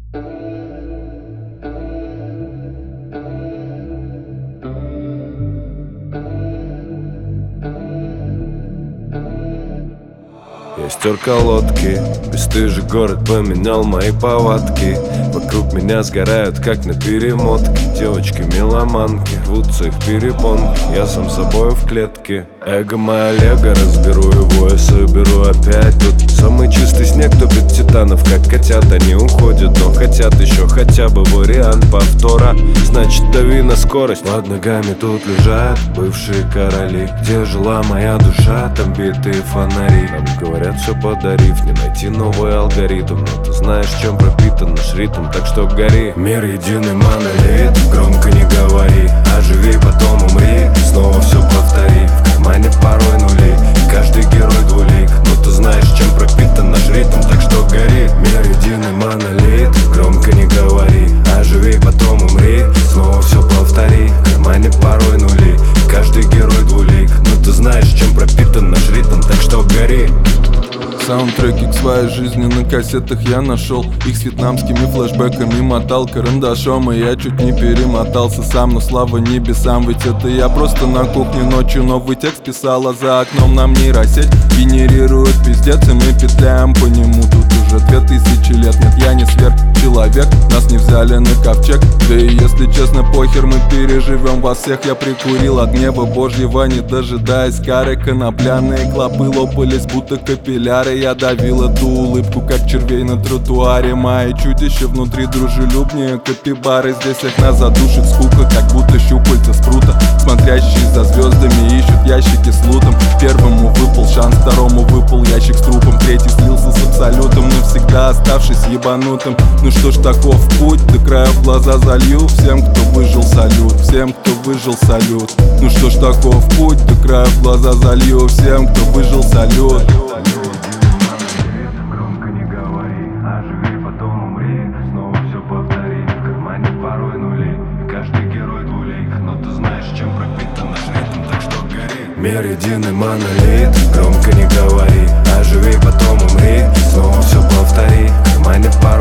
Я стер колодки, бесстыжий город поменял мои повадки. Вокруг меня сгорают, как на перемотке. Девочки-меломанки, рвутся их перепонки. Я сам собой в клетке. Эго моя лего, разберу его и соберу опять. Тут самый чистый снег топит титанов, как котят. Они уходят, но хотят еще хотя бы вариант повтора. Значит, дави на скорость. Под ногами тут лежат бывшие короли. Где жила моя душа, там битые фонари. Нам говорят, все подарив, не найти новый алгоритм. Но ты знаешь, чем пропитан наш ритм, так что гори. Мир единый монолит, громко не говори. Оживи, потом умри, снова все повтори. В кармане порой нули, каждый герой двулик. Но ты знаешь, чем пропитан наш ритм, так что гори. Мир единый монолит, громко не говори. Оживи, потом умри, снова все повтори. В кармане порой нули, каждый герой двулик. Но ты знаешь, чем пропитан наш ритм, так что гори. Саундтреки к своей жизни на кассетах я нашел. Их с вьетнамскими флешбэками мотал карандашом. И я чуть не перемотался сам, но слава небесам. Ведь это я просто на кухне ночью новый текст писал. А за окном нам нейросеть генерирует пиздец, и мы петляем по нему. Тут уже 2000 лет, нет, я не сверхчеловек. Нас не взяли на ковчег. Да и если честно, похер, мы переживем вас всех. Я прикурил от гнева божьего, не дожидаясь кары. Конопляные клопы лопались, будто капилляры. Я давил эту улыбку, как червей на тротуаре. Мои чудища внутри дружелюбнее капибары. Здесь их нас задушит скука, как будто щупальца спрута. Смотрящие за звездами ищут ящики с лутом. Первому выпал шанс, второму выпал ящик с трупом. Третий слился с абсолютом, навсегда оставшись ебанутым. Ну что ж, таков путь, до края в глаза залью. Всем, кто выжил, салют, всем, кто выжил, салют. Ну что ж, таков путь, до края в глаза залью. Всем, кто выжил, салют. Мир единый монолит, громко не говори. Оживи, потом умри, снова все повтори. В кармане пара